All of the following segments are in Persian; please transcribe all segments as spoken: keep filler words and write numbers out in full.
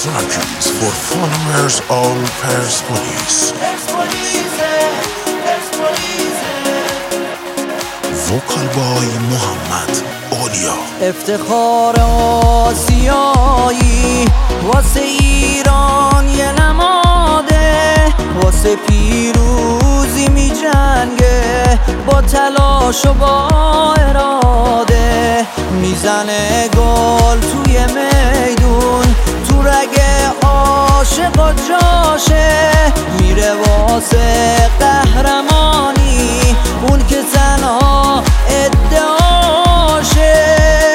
Syracuse for followers all Persepolis. وکال بای محمد اولیا. افتخار آسیایی واسه ایران یه نماده، واسه پیروزی می جنگه با تلاش و با اراده، میزنه گل توی میدون، تو رگ عاشقا جاشه، میره واسه قهرمانی اون که تنها ادعاشه.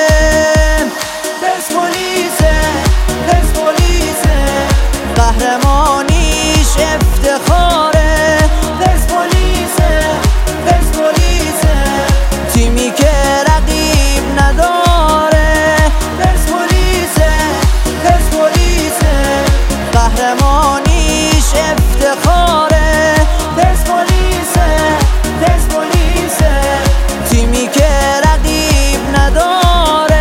پرسپولیسه پرسپولیسه قهرمانیش افتخاره. پرسپولیسه پرسپولیسه تیمی که رقیب نداره. پرسپولیسه پرسپولیسه قهرمانیش افتخاره. پرسپولیسه پرسپولیسه تیمی که رقیب نداره.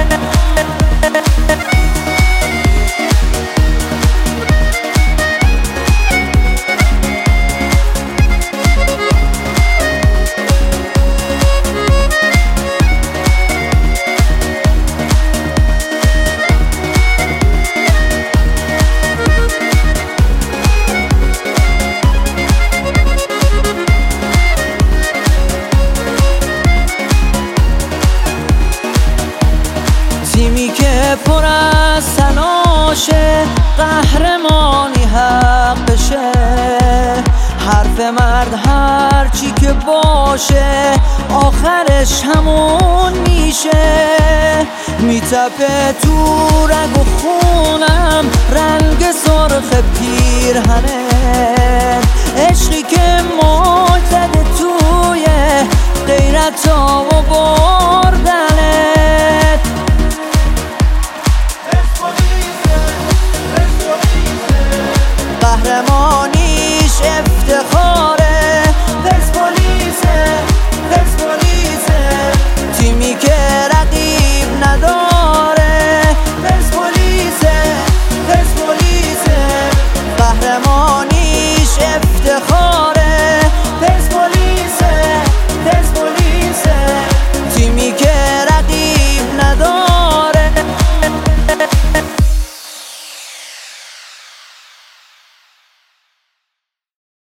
تیمی که پر از تلاشه، قهرمانی حقشه، حرف مرد هر چی که باشه آخرش همون میشه. میتپه تو رگ و خونم رنگ سرخ پیرهنه، عشقی که موج زده توی غیرت ها و بردن